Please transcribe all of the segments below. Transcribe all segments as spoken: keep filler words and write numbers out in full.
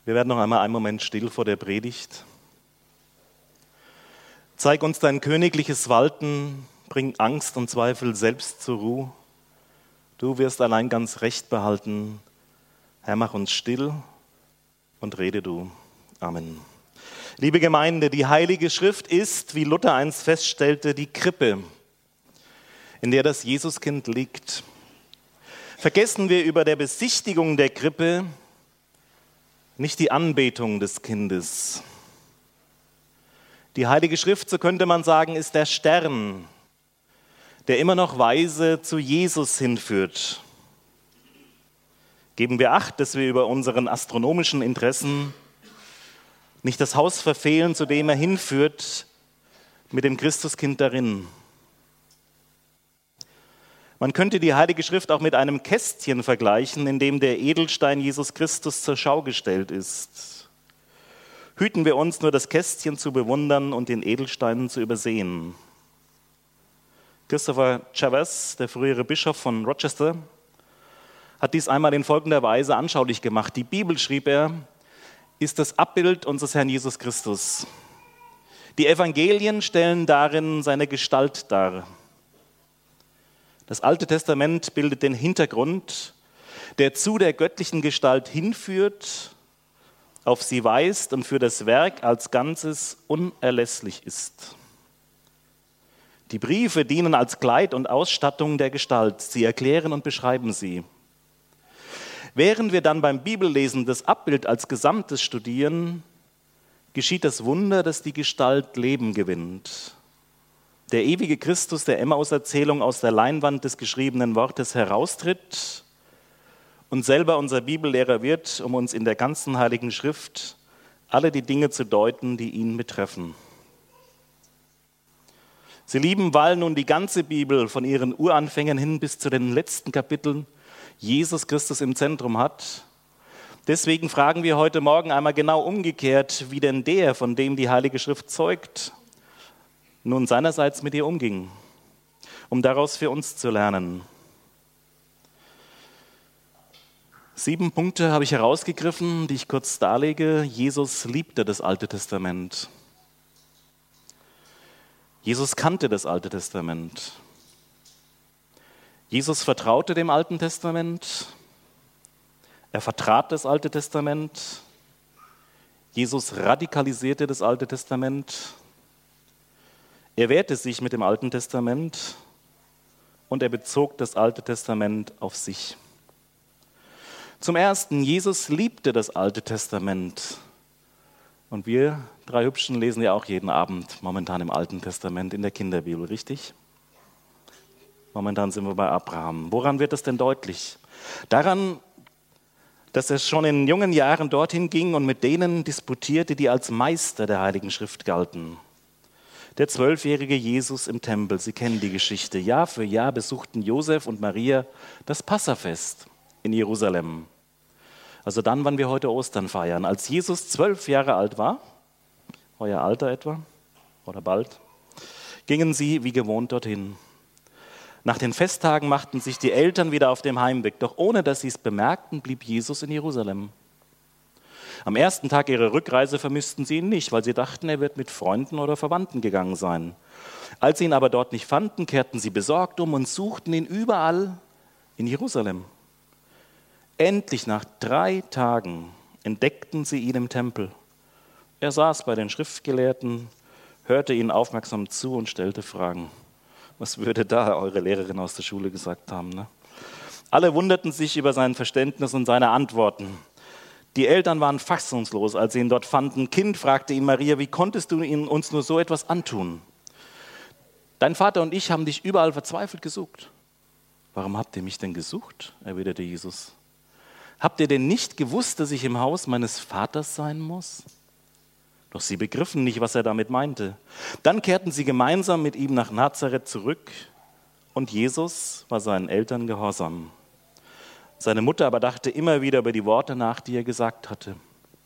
Wir werden noch einmal einen Moment still vor der Predigt. Zeig uns dein königliches Walten, bring Angst und Zweifel selbst zur Ruhe. Du wirst allein ganz Recht behalten. Herr, mach uns still und rede du. Amen. Liebe Gemeinde, die Heilige Schrift ist, wie Luther einst feststellte, die Krippe, in der das Jesuskind liegt. Vergessen wir über der Besichtigung der Krippe nicht die Anbetung des Kindes. Die Heilige Schrift, so könnte man sagen, ist der Stern, der immer noch weise zu Jesus hinführt. Geben wir Acht, dass wir über unseren astronomischen Interessen nicht das Haus verfehlen, zu dem er hinführt, mit dem Christuskind darin. Man könnte die Heilige Schrift auch mit einem Kästchen vergleichen, in dem der Edelstein Jesus Christus zur Schau gestellt ist. Hüten wir uns nur, das Kästchen zu bewundern und den Edelstein zu übersehen. Christopher Chavez, der frühere Bischof von Rochester, hat dies einmal in folgender Weise anschaulich gemacht. Die Bibel, schrieb er, ist das Abbild unseres Herrn Jesus Christus. Die Evangelien stellen darin seine Gestalt dar. Das Alte Testament bildet den Hintergrund, der zu der göttlichen Gestalt hinführt, auf sie weist und für das Werk als Ganzes unerlässlich ist. Die Briefe dienen als Kleid und Ausstattung der Gestalt. Sie erklären und beschreiben sie. Während wir dann beim Bibellesen das Abbild als Gesamtes studieren, geschieht das Wunder, dass die Gestalt Leben gewinnt. Der ewige Christus der Emmaus-Erzählung aus der Leinwand des geschriebenen Wortes heraustritt und selber unser Bibellehrer wird, um uns in der ganzen Heiligen Schrift alle die Dinge zu deuten, die ihn betreffen. Sie lieben, weil nun die ganze Bibel von ihren Uranfängen hin bis zu den letzten Kapiteln Jesus Christus im Zentrum hat. Deswegen fragen wir heute Morgen einmal genau umgekehrt, wie denn der, von dem die Heilige Schrift zeugt, nun seinerseits mit ihr umging, um daraus für uns zu lernen. Sieben Punkte habe ich herausgegriffen, die ich kurz darlege. Jesus liebte das Alte Testament. Jesus kannte das Alte Testament. Jesus vertraute dem Alten Testament. Er vertrat das Alte Testament. Jesus radikalisierte das Alte Testament. Er wehrte sich mit dem Alten Testament und er bezog das Alte Testament auf sich. Zum Ersten, Jesus liebte das Alte Testament. Und wir drei Hübschen lesen ja auch jeden Abend momentan im Alten Testament in der Kinderbibel, richtig? Momentan sind wir bei Abraham. Woran wird das denn deutlich? Daran, dass er schon in jungen Jahren dorthin ging und mit denen disputierte, die als Meister der Heiligen Schrift galten. Der zwölfjährige Jesus im Tempel, Sie kennen die Geschichte. Jahr für Jahr besuchten Josef und Maria das Passafest in Jerusalem. Also dann, wann wir heute Ostern feiern. Als Jesus zwölf Jahre alt war, euer Alter etwa, oder bald, gingen sie wie gewohnt dorthin. Nach den Festtagen machten sich die Eltern wieder auf dem Heimweg, doch ohne dass sie es bemerkten, blieb Jesus in Jerusalem. Am ersten Tag ihrer Rückreise vermissten sie ihn nicht, weil sie dachten, er wird mit Freunden oder Verwandten gegangen sein. Als sie ihn aber dort nicht fanden, kehrten sie besorgt um und suchten ihn überall in Jerusalem. Endlich nach drei Tagen entdeckten sie ihn im Tempel. Er saß bei den Schriftgelehrten, hörte ihnen aufmerksam zu und stellte Fragen. Was würde da eure Lehrerin aus der Schule gesagt haben, ne? Alle wunderten sich über sein Verständnis und seine Antworten. Die Eltern waren fassungslos, als sie ihn dort fanden. Kind, fragte ihn Maria, wie konntest du uns nur so etwas antun? Dein Vater und ich haben dich überall verzweifelt gesucht. Warum habt ihr mich denn gesucht? Erwiderte Jesus. Habt ihr denn nicht gewusst, dass ich im Haus meines Vaters sein muss? Doch sie begriffen nicht, was er damit meinte. Dann kehrten sie gemeinsam mit ihm nach Nazareth zurück und Jesus war seinen Eltern gehorsam. Seine Mutter aber dachte immer wieder über die Worte nach, die er gesagt hatte.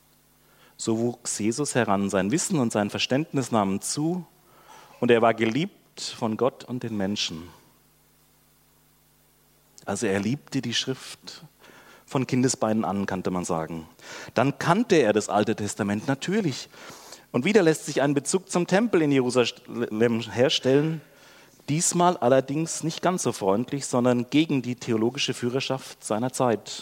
So wuchs Jesus heran, sein Wissen und sein Verständnis nahmen zu und er war geliebt von Gott und den Menschen. Also er liebte die Schrift Von Kindesbeinen an, könnte man sagen. Dann kannte er das Alte Testament natürlich. Und wieder lässt sich ein Bezug zum Tempel in Jerusalem herstellen. Diesmal allerdings nicht ganz so freundlich, sondern gegen die theologische Führerschaft seiner Zeit.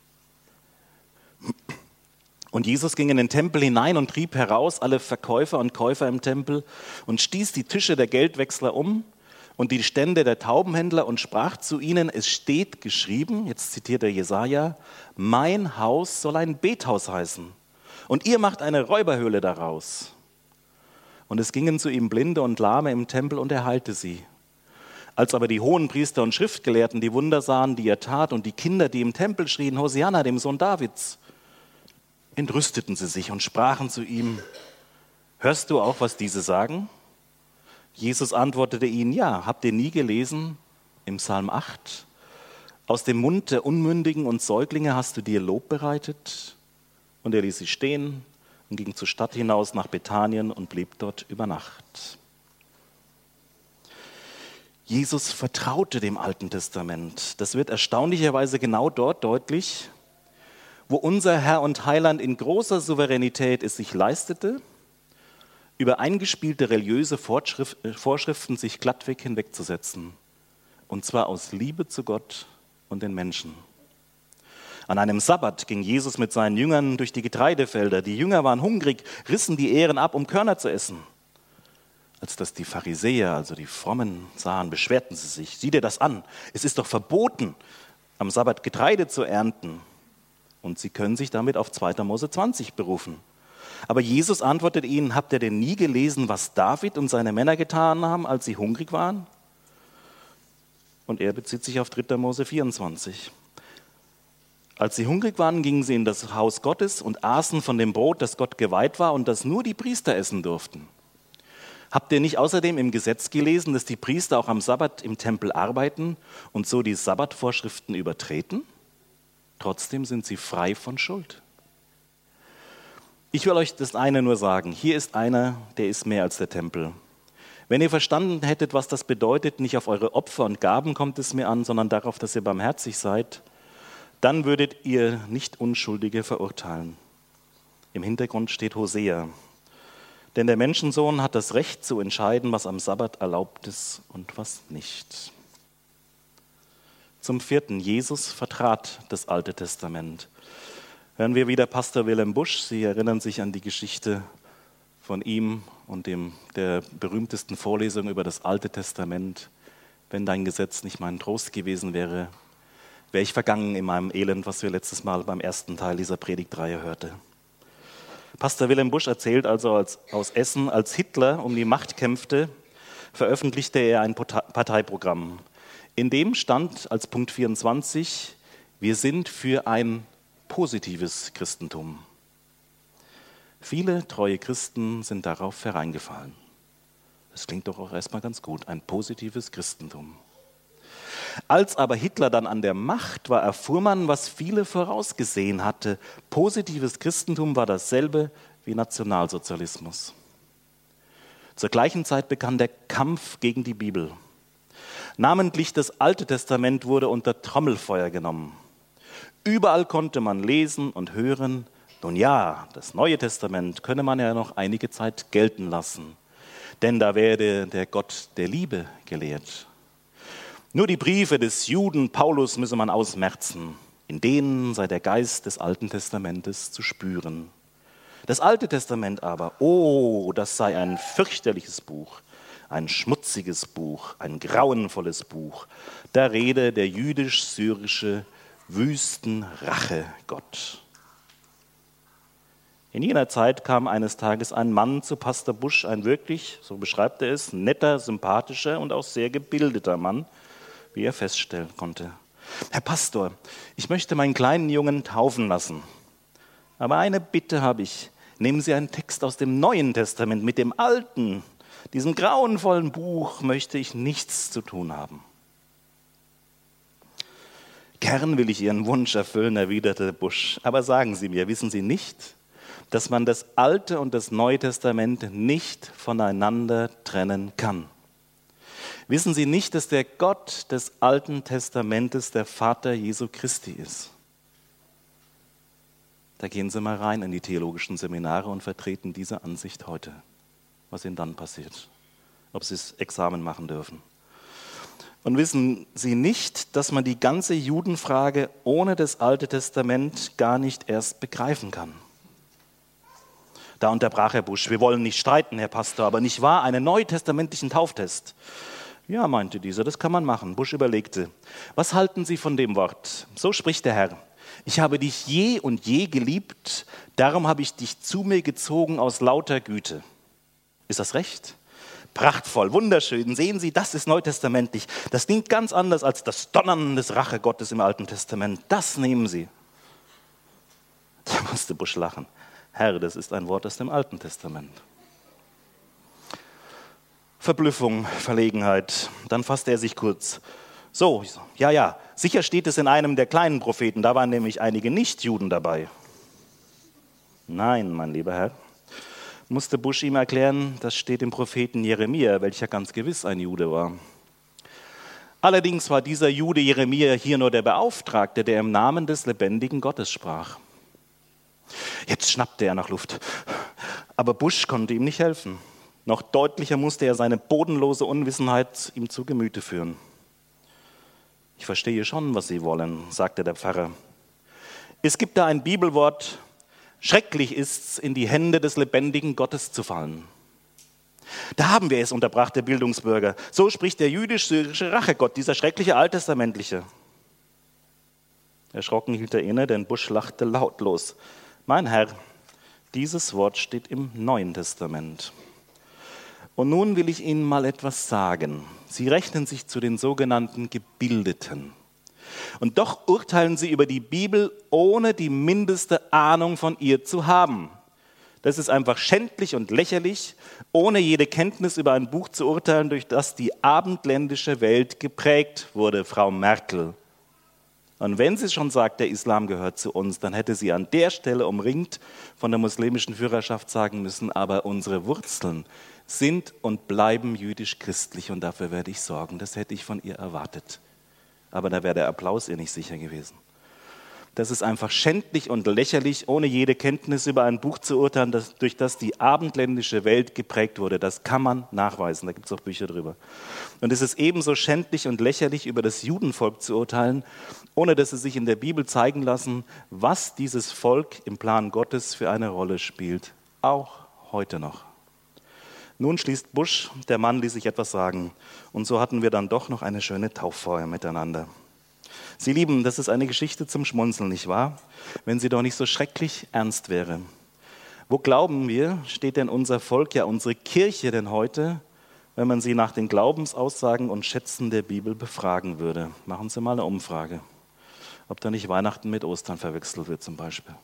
Und Jesus ging in den Tempel hinein und trieb heraus alle Verkäufer und Käufer im Tempel und stieß die Tische der Geldwechsler um und die Stände der Taubenhändler und sprach zu ihnen: Es steht geschrieben, jetzt zitiert er Jesaja, mein Haus soll ein Bethaus heißen und ihr macht eine Räuberhöhle daraus. Und es gingen zu ihm Blinde und Lahme im Tempel und er heilte sie. Als aber die Hohenpriester und Schriftgelehrten die Wunder sahen, die er tat, und die Kinder, die im Tempel schrien, Hosianna, dem Sohn Davids, entrüsteten sie sich und sprachen zu ihm: Hörst du auch, was diese sagen? Jesus antwortete ihnen: Ja, habt ihr nie gelesen im Psalm acht? Aus dem Mund der Unmündigen und Säuglinge hast du dir Lob bereitet. Und er ließ sie stehen und ging zur Stadt hinaus nach Bethanien und blieb dort über Nacht. Jesus vertraute dem Alten Testament. Das wird erstaunlicherweise genau dort deutlich, wo unser Herr und Heiland in großer Souveränität es sich leistete, über eingespielte religiöse Vorschriften sich glattweg hinwegzusetzen. Und zwar aus Liebe zu Gott und den Menschen. An einem Sabbat ging Jesus mit seinen Jüngern durch die Getreidefelder. Die Jünger waren hungrig, rissen die Ähren ab, um Körner zu essen. Als das die Pharisäer, also die Frommen, sahen, beschwerten sie sich. Sieh dir das an, es ist doch verboten, am Sabbat Getreide zu ernten. Und sie können sich damit auf zweiter Mose zwanzig berufen. Aber Jesus antwortet ihnen: Habt ihr denn nie gelesen, was David und seine Männer getan haben, als sie hungrig waren? Und er bezieht sich auf dritter Mose vierundzwanzig. Als sie hungrig waren, gingen sie in das Haus Gottes und aßen von dem Brot, das Gott geweiht war und das nur die Priester essen durften. Habt ihr nicht außerdem im Gesetz gelesen, dass die Priester auch am Sabbat im Tempel arbeiten und so die Sabbatvorschriften übertreten? Trotzdem sind sie frei von Schuld. Ich will euch das eine nur sagen. Hier ist einer, der ist mehr als der Tempel. Wenn ihr verstanden hättet, was das bedeutet, nicht auf eure Opfer und Gaben kommt es mir an, sondern darauf, dass ihr barmherzig seid, dann würdet ihr nicht Unschuldige verurteilen. Im Hintergrund steht Hosea. Denn der Menschensohn hat das Recht zu entscheiden, was am Sabbat erlaubt ist und was nicht. Zum vierten, Jesus vertrat das Alte Testament. Hören wir wieder Pastor Willem Busch. Sie erinnern sich an die Geschichte von ihm und dem, der berühmtesten Vorlesung über das Alte Testament. Wenn dein Gesetz nicht mein Trost gewesen wäre, wäre ich vergangen in meinem Elend, was wir letztes Mal beim ersten Teil dieser Predigtreihe hörten. Pastor Willem Busch erzählt also als, aus Essen, als Hitler um die Macht kämpfte, veröffentlichte er ein Parteiprogramm. In dem stand als Punkt vierundzwanzig, wir sind für ein positives Christentum. Viele treue Christen sind darauf hereingefallen. Das klingt doch auch erstmal ganz gut, ein positives Christentum. Als aber Hitler dann an der Macht war, erfuhr man, was viele vorausgesehen hatte. Positives Christentum war dasselbe wie Nationalsozialismus. Zur gleichen Zeit begann der Kampf gegen die Bibel. Namentlich das Alte Testament wurde unter Trommelfeuer genommen. Überall konnte man lesen und hören, nun ja, das Neue Testament könne man ja noch einige Zeit gelten lassen, denn da werde der Gott der Liebe gelehrt. Nur die Briefe des Juden Paulus müsse man ausmerzen, in denen sei der Geist des Alten Testamentes zu spüren. Das Alte Testament aber, oh, das sei ein fürchterliches Buch, ein schmutziges Buch, ein grauenvolles Buch. Da rede der jüdisch-syrische Wüstenrachegott. In jener Zeit kam eines Tages ein Mann zu Pastor Busch, ein wirklich, so beschreibt er es, netter, sympathischer und auch sehr gebildeter Mann, wie er feststellen konnte. Herr Pastor, ich möchte meinen kleinen Jungen taufen lassen. Aber eine Bitte habe ich. Nehmen Sie einen Text aus dem Neuen Testament. Mit dem Alten, diesem grauenvollen Buch, möchte ich nichts zu tun haben. Gern will ich Ihren Wunsch erfüllen, erwiderte Busch. Aber sagen Sie mir, wissen Sie nicht, dass man das Alte und das Neue Testament nicht voneinander trennen kann? Wissen Sie nicht, dass der Gott des Alten Testamentes der Vater Jesu Christi ist? Da gehen Sie mal rein in die theologischen Seminare und vertreten diese Ansicht heute. Was Ihnen dann passiert. Ob Sie das Examen machen dürfen. Und wissen Sie nicht, dass man die ganze Judenfrage ohne das Alte Testament gar nicht erst begreifen kann? Da unterbrach Herr Busch: Wir wollen nicht streiten, Herr Pastor, aber nicht wahr, einen neutestamentlichen Tauftest? Ja, meinte dieser, das kann man machen. Busch überlegte: Was halten Sie von dem Wort? So spricht der Herr: Ich habe dich je und je geliebt, darum habe ich dich zu mir gezogen aus lauter Güte. Ist das recht? Prachtvoll, wunderschön. Sehen Sie, das ist neutestamentlich. Das klingt ganz anders als das Donnern des Rachegottes im Alten Testament. Das nehmen Sie. Da musste Busch lachen. Herr, das ist ein Wort aus dem Alten Testament. Verblüffung, Verlegenheit. Dann fasste er sich kurz. So, ja, ja, sicher steht es in einem der kleinen Propheten. Da waren nämlich einige Nichtjuden dabei. Nein, mein lieber Herr, musste Busch ihm erklären, das steht im Propheten Jeremia, welcher ganz gewiss ein Jude war. Allerdings war dieser Jude Jeremia hier nur der Beauftragte, der im Namen des lebendigen Gottes sprach. Jetzt schnappte er nach Luft, aber Busch konnte ihm nicht helfen. Noch deutlicher musste er seine bodenlose Unwissenheit ihm zu Gemüte führen. Ich verstehe schon, was Sie wollen, sagte der Pfarrer. Es gibt da ein Bibelwort: Schrecklich ist's, in die Hände des lebendigen Gottes zu fallen. Da haben wir es, unterbrach der Bildungsbürger. So spricht der jüdisch-syrische Rachegott, dieser schreckliche Alttestamentliche. Erschrocken hielt er inne, denn Busch lachte lautlos. Mein Herr, dieses Wort steht im Neuen Testament. Und nun will ich Ihnen mal etwas sagen. Sie rechnen sich zu den sogenannten Gebildeten. Und doch urteilen Sie über die Bibel, ohne die mindeste Ahnung von ihr zu haben. Das ist einfach schändlich und lächerlich, ohne jede Kenntnis über ein Buch zu urteilen, durch das die abendländische Welt geprägt wurde, Frau Merkel. Und wenn sie schon sagt, der Islam gehört zu uns, dann hätte sie an der Stelle umringt von der muslimischen Führerschaft sagen müssen, aber unsere Wurzeln sind und bleiben jüdisch-christlich und dafür werde ich sorgen. Das hätte ich von ihr erwartet. Aber da wäre der Applaus ihr nicht sicher gewesen. Das ist einfach schändlich und lächerlich, ohne jede Kenntnis über ein Buch zu urteilen, das, durch das die abendländische Welt geprägt wurde. Das kann man nachweisen, da gibt es auch Bücher drüber. Und es ist ebenso schändlich und lächerlich, über das Judenvolk zu urteilen, ohne dass es sich in der Bibel zeigen lassen, was dieses Volk im Plan Gottes für eine Rolle spielt. Auch heute noch. Nun schließt Busch, der Mann ließ sich etwas sagen. Und so hatten wir dann doch noch eine schöne Tauffeuer miteinander. Sie Lieben, das ist eine Geschichte zum Schmunzeln, nicht wahr? Wenn sie doch nicht so schrecklich ernst wäre. Wo glauben wir, steht denn unser Volk, ja unsere Kirche denn heute, wenn man sie nach den Glaubensaussagen und Schätzen der Bibel befragen würde? Machen Sie mal eine Umfrage, ob da nicht Weihnachten mit Ostern verwechselt wird zum Beispiel.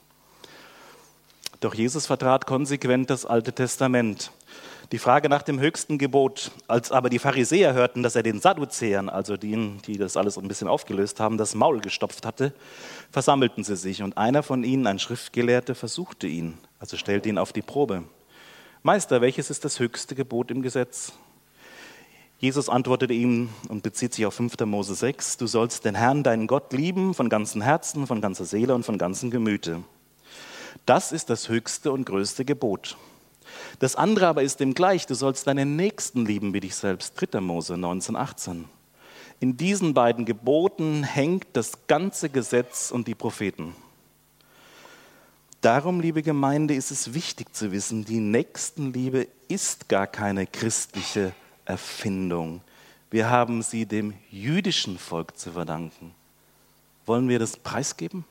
Doch Jesus vertrat konsequent das Alte Testament. Die Frage nach dem höchsten Gebot, als aber die Pharisäer hörten, dass er den Sadduzäern, also denen, die das alles ein bisschen aufgelöst haben, das Maul gestopft hatte, versammelten sie sich und einer von ihnen, ein Schriftgelehrter, versuchte ihn, also stellte ihn auf die Probe. Meister, welches ist das höchste Gebot im Gesetz? Jesus antwortete ihm und bezieht sich auf fünfter Mose sechs, du sollst den Herrn, deinen Gott, lieben von ganzem Herzen, von ganzer Seele und von ganzem Gemüte. Das ist das höchste und größte Gebot. Das andere aber ist dem gleich, du sollst deinen Nächsten lieben wie dich selbst. dritter Mose neunzehn achtzehn. In diesen beiden Geboten hängt das ganze Gesetz und die Propheten. Darum, liebe Gemeinde, ist es wichtig zu wissen, die Nächstenliebe ist gar keine christliche Erfindung. Wir haben sie dem jüdischen Volk zu verdanken. Wollen wir das preisgeben?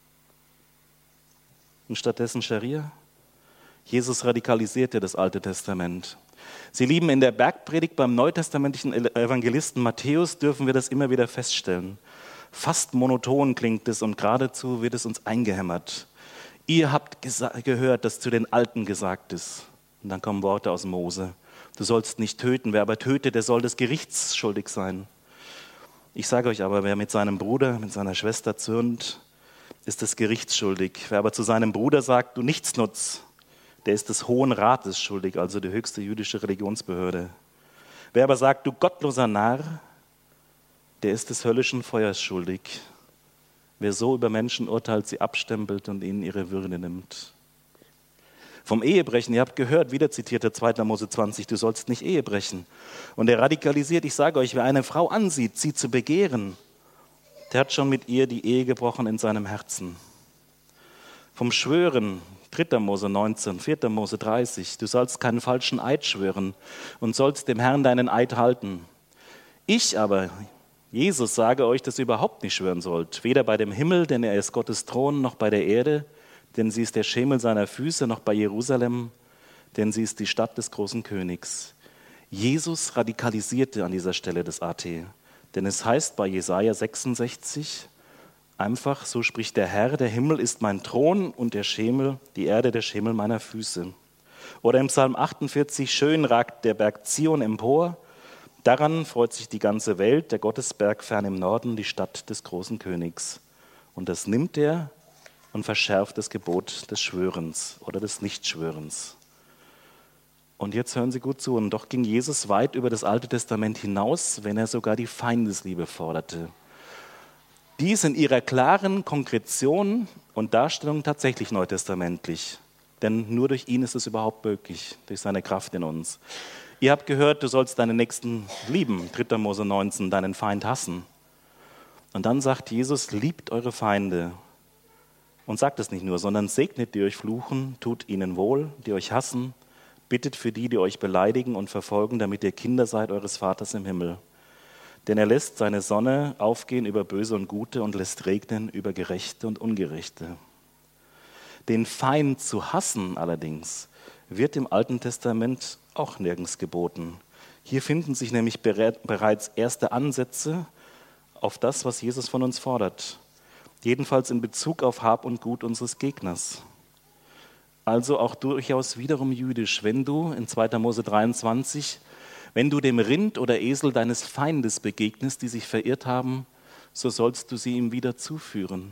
Und stattdessen Scharia? Jesus radikalisierte das Alte Testament. Sie lieben, in der Bergpredigt beim neutestamentlichen Evangelisten Matthäus dürfen wir das immer wieder feststellen. Fast monoton klingt es und geradezu wird es uns eingehämmert. Ihr habt gesa- gehört, dass zu den Alten gesagt ist. Und dann kommen Worte aus Mose. Du sollst nicht töten, wer aber tötet, der soll des Gerichts schuldig sein. Ich sage euch aber, wer mit seinem Bruder, mit seiner Schwester zürnt, ist des Gerichts schuldig. Wer aber zu seinem Bruder sagt, du Nichtsnutz, der ist des Hohen Rates schuldig, also die höchste jüdische Religionsbehörde. Wer aber sagt, du gottloser Narr, der ist des höllischen Feuers schuldig. Wer so über Menschen urteilt, sie abstempelt und ihnen ihre Würde nimmt. Vom Ehebrechen, ihr habt gehört, wieder zitiert der zweiter Mose zwanzig, du sollst nicht Ehe brechen. Und er radikalisiert, ich sage euch, wer eine Frau ansieht, sie zu begehren, der hat schon mit ihr die Ehe gebrochen in seinem Herzen. Vom Schwören, dritter Mose neunzehn, vierter Mose dreißig, du sollst keinen falschen Eid schwören und sollst dem Herrn deinen Eid halten. Ich aber, Jesus, sage euch, dass ihr überhaupt nicht schwören sollt, weder bei dem Himmel, denn er ist Gottes Thron, noch bei der Erde, denn sie ist der Schemel seiner Füße, noch bei Jerusalem, denn sie ist die Stadt des großen Königs. Jesus radikalisierte an dieser Stelle das A T, denn es heißt bei Jesaja sechsundsechzig einfach, so spricht der Herr, der Himmel ist mein Thron und der Schemel, die Erde der Schemel meiner Füße. Oder im Psalm achtundvierzig, schön ragt der Berg Zion empor, daran freut sich die ganze Welt, der Gottesberg fern im Norden, die Stadt des großen Königs. Und das nimmt er und verschärft das Gebot des Schwörens oder des Nichtschwörens. Und jetzt hören Sie gut zu, und doch ging Jesus weit über das Alte Testament hinaus, wenn er sogar die Feindesliebe forderte. Dies in ihrer klaren Konkretion und Darstellung tatsächlich neutestamentlich. Denn nur durch ihn ist es überhaupt möglich, durch seine Kraft in uns. Ihr habt gehört, du sollst deinen Nächsten lieben, dritter Mose neunzehn, deinen Feind hassen. Und dann sagt Jesus, liebt eure Feinde. Und sagt es nicht nur, sondern segnet, die euch fluchen, tut ihnen wohl, die euch hassen, bittet für die, die euch beleidigen und verfolgen, damit ihr Kinder seid eures Vaters im Himmel. Denn er lässt seine Sonne aufgehen über Böse und Gute und lässt regnen über Gerechte und Ungerechte. Den Feind zu hassen allerdings wird im Alten Testament auch nirgends geboten. Hier finden sich nämlich bereits erste Ansätze auf das, was Jesus von uns fordert. Jedenfalls in Bezug auf Hab und Gut unseres Gegners. Also auch durchaus wiederum jüdisch, wenn du in zweiter Mose dreiundzwanzig, wenn du dem Rind oder Esel deines Feindes begegnest, die sich verirrt haben, so sollst du sie ihm wieder zuführen.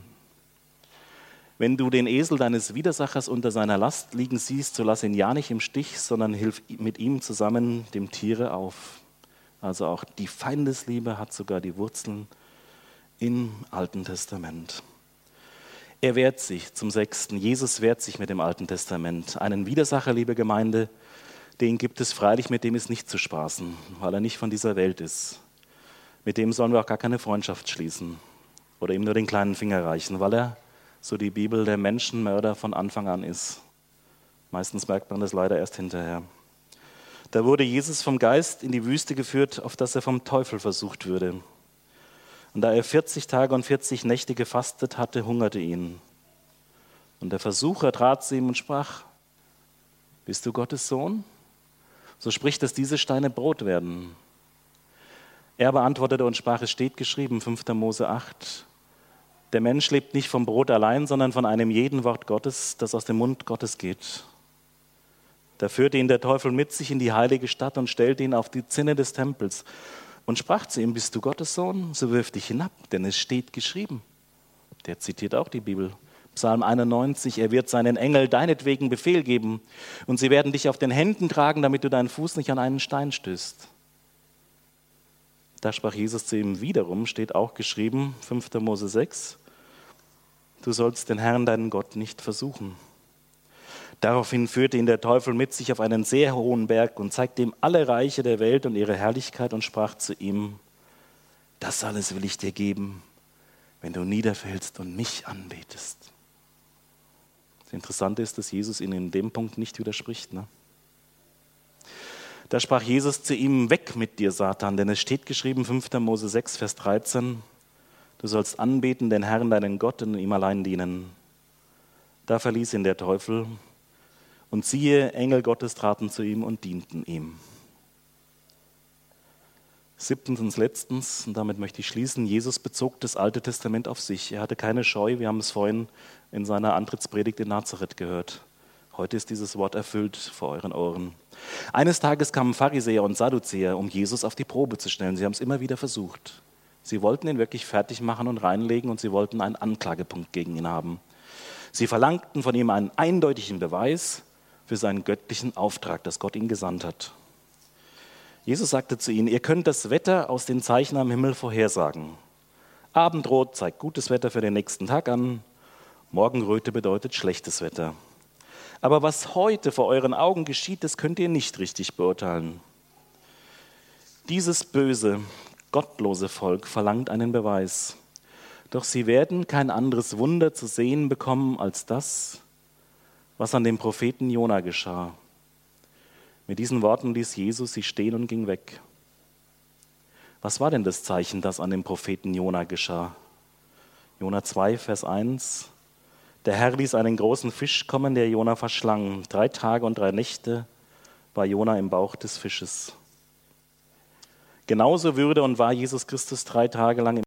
Wenn du den Esel deines Widersachers unter seiner Last liegen siehst, so lass ihn ja nicht im Stich, sondern hilf mit ihm zusammen dem Tiere auf. Also auch die Feindesliebe hat sogar die Wurzeln im Alten Testament. Er wehrt sich zum Sechsten. Jesus wehrt sich mit dem Alten Testament. Einen Widersacher, liebe Gemeinde, den gibt es freilich, mit dem ist nicht zu spaßen, weil er nicht von dieser Welt ist. Mit dem sollen wir auch gar keine Freundschaft schließen oder ihm nur den kleinen Finger reichen, weil er, so die Bibel, der Menschenmörder von Anfang an ist. Meistens merkt man das leider erst hinterher. Da wurde Jesus vom Geist in die Wüste geführt, auf dass er vom Teufel versucht würde. Und da er vierzig Tage und vierzig Nächte gefastet hatte, hungerte ihn. Und der Versucher trat zu ihm und sprach, bist du Gottes Sohn? So spricht, dass diese Steine Brot werden. Er beantwortete und sprach, es steht geschrieben, fünfter Mose acht, der Mensch lebt nicht vom Brot allein, sondern von einem jeden Wort Gottes, das aus dem Mund Gottes geht. Da führte ihn der Teufel mit sich in die heilige Stadt und stellte ihn auf die Zinne des Tempels und sprach zu ihm, bist du Gottes Sohn? So wirf dich hinab, denn es steht geschrieben. Der zitiert auch die Bibel. Psalm einundneunzig, er wird seinen Engel deinetwegen Befehl geben und sie werden dich auf den Händen tragen, damit du deinen Fuß nicht an einen Stein stößt. Da sprach Jesus zu ihm wiederum, steht auch geschrieben, fünfter Mose sechs, du sollst den Herrn, deinen Gott, nicht versuchen. Daraufhin führte ihn der Teufel mit sich auf einen sehr hohen Berg und zeigte ihm alle Reiche der Welt und ihre Herrlichkeit und sprach zu ihm, das alles will ich dir geben, wenn du niederfällst und mich anbetest. Das Interessante ist, dass Jesus ihn in dem Punkt nicht widerspricht. Ne? Da sprach Jesus zu ihm, weg mit dir, Satan, denn es steht geschrieben, fünfter Mose sechs, Vers dreizehn, du sollst anbeten den Herrn, deinen Gott, und ihm allein dienen. Da verließ ihn der Teufel und siehe, Engel Gottes traten zu ihm und dienten ihm. Siebtens und letztens, und damit möchte ich schließen, Jesus bezog das Alte Testament auf sich. Er hatte keine Scheu, wir haben es vorhin in seiner Antrittspredigt in Nazareth gehört. Heute ist dieses Wort erfüllt vor euren Ohren. Eines Tages kamen Pharisäer und Sadduzäer, um Jesus auf die Probe zu stellen. Sie haben es immer wieder versucht. Sie wollten ihn wirklich fertig machen und reinlegen und sie wollten einen Anklagepunkt gegen ihn haben. Sie verlangten von ihm einen eindeutigen Beweis für seinen göttlichen Auftrag, das Gott ihn gesandt hat. Jesus sagte zu ihnen, ihr könnt das Wetter aus den Zeichen am Himmel vorhersagen, Abendrot zeigt gutes Wetter für den nächsten Tag an, Morgenröte bedeutet schlechtes Wetter. Aber was heute vor euren Augen geschieht, das könnt ihr nicht richtig beurteilen. Dieses böse, gottlose Volk verlangt einen Beweis. Doch sie werden kein anderes Wunder zu sehen bekommen als das, was an dem Propheten Jona geschah. Mit diesen Worten ließ Jesus sie stehen und ging weg. Was war denn das Zeichen, das an dem Propheten Jona geschah? Jona zwei, Vers eins. Der Herr ließ einen großen Fisch kommen, der Jona verschlang. Drei Tage und drei Nächte war Jona im Bauch des Fisches. Genauso würde und war Jesus Christus drei Tage lang im